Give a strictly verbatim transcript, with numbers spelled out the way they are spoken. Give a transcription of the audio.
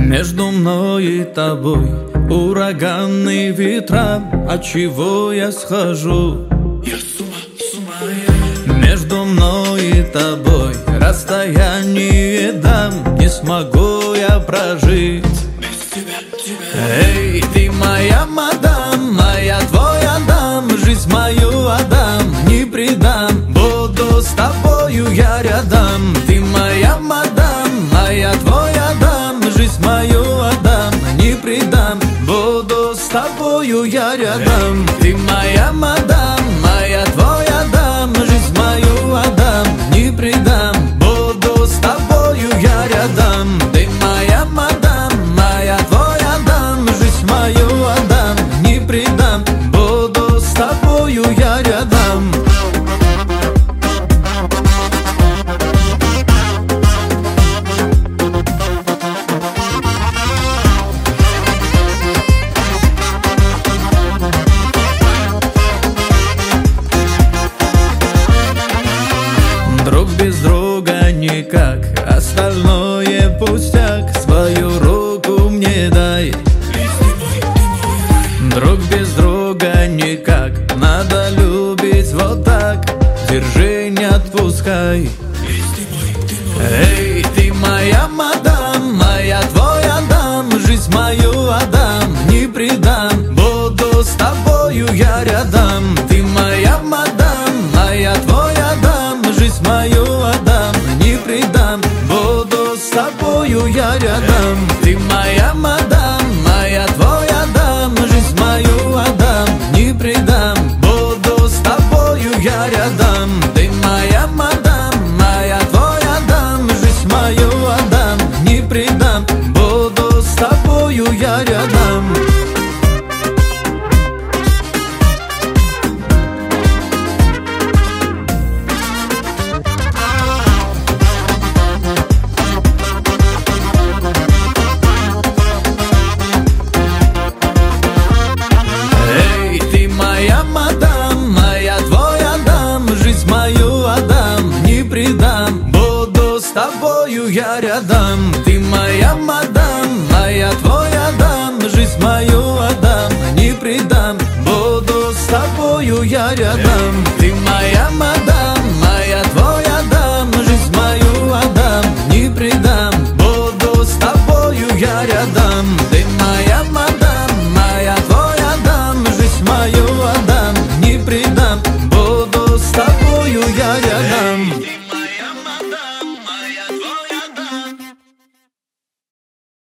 Между мной и тобой ураганные ветра, от чего я схожу? Я с ума, с ума я. Между мной и тобой расстояние дам, не смогу я прожить Без тебя, тебя. Эй, ты моя мадам, моя твой Адам, жизнь мою отдам, не предам, буду с тобою я рядом. Ты моя мадам, моя твой Адам, жизнь мою отдам, не предам, буду с тобою я рядом. Ты моя мадам, моя твой Адам, жизнь мою отдам, не предам, буду с тобою я рядом. Ты моя мадам, моя твой Адам, жизнь мою отдам, не предам, буду с тобою я рядом. Друг без друга никак, остальное пустяк, свою руку мне дай. Друг без друга никак, надо любить вот так, держи, не отпускай. Эй, ты моя мадам, моя твой Адам, жизнь мою отдам, не предам, буду с тобою я рядом. Ты моя мадам, моя твой Адам, жизнь мою отдам, не предам, буду с тобою я рядом. Ты моя мадам, моя твой Адам, жизнь мою отдам, не предам, буду с тобою я рядом. Ты моя мадам, моя твой Адам, жизнь мою отдам, не предам, буду с тобою я рядом. Эй, ты моя мадам, моя твой Адам, жизнь мою отдам, не предам, буду с тобою я рядом. Ты моя мадам, моя твой Адам, жизнь мою отдам, не предам, буду с тобою я рядом. Ты